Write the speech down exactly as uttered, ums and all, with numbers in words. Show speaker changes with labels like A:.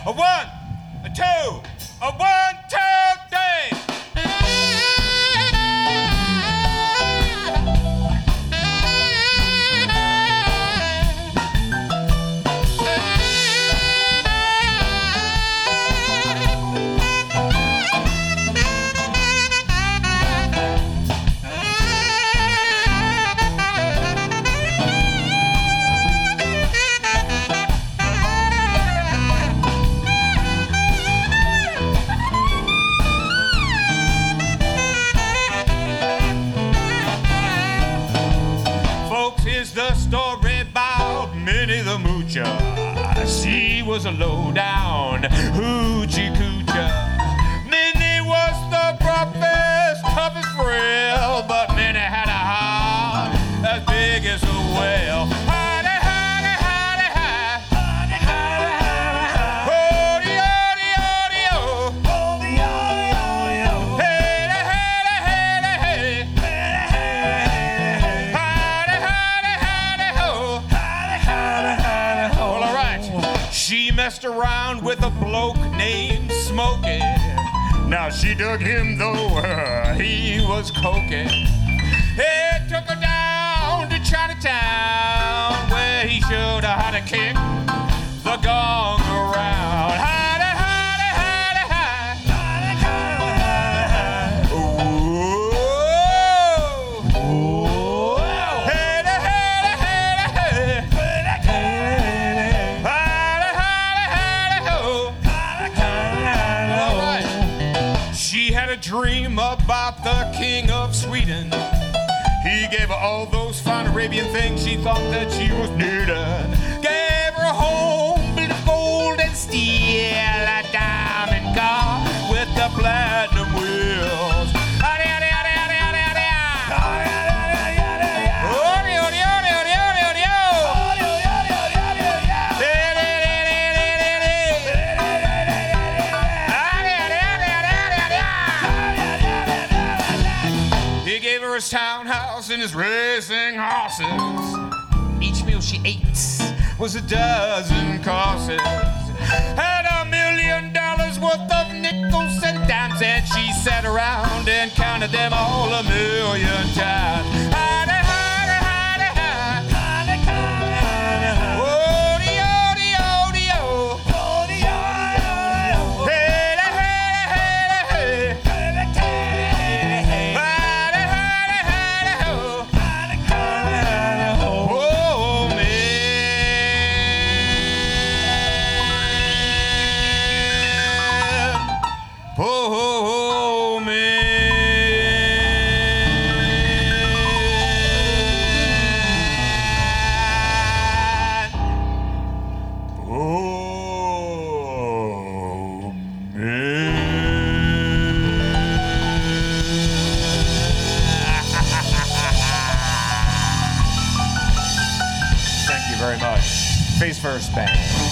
A: A one, a two, a one, two, three. Here's the story about Minnie the Moocher. She was a low-down hoochie coocher. Minnie was the roughest, toughest frail, but Minnie had a heart as big as a whale. Howdy, howdy, howdy, hi. Howdy, howdy, howdy, hi. Howdy, howdy, howdy, oh. Howdy, howdy, howdy, oh. Hey, hey, hey, hey, hey. She messed around with a bloke named Smokey. Now she dug him though uh, he was coking. It took her down to Chinatown where he showed her how to kick the gong around. Howdy, howdy, howdy, hi. Howdy, howdy, howdy, hi. Ooh, ooh, hey, hey, hey, hey, hey. She had a dream about the king of Sweden. He gave her all those fine Arabian things she thought that she was needing. Gave her a home built of gold and steel, a diamond car with the platinum wheels. Howdy, howdy, howdy, howdy, howdy, howdy, howdy, howdy, howdy, howdy, howdy, howdy, howdy, howdy, howdy, He gave her his townhouse and his racing horses. Each meal she ate was a dozen courses. Had a million dollars worth of nickels and dimes, and she sat around and counted them all a million times. Howdy, howdy, howdy, howdy. Howdy, howdy, howdy, howdy. Odie, odie, odie, oh. Odie, odie, odie, oh. Hey, hey, hey, hey, hey. Oh, man. Oh, man. Thank you very much. Face First Band.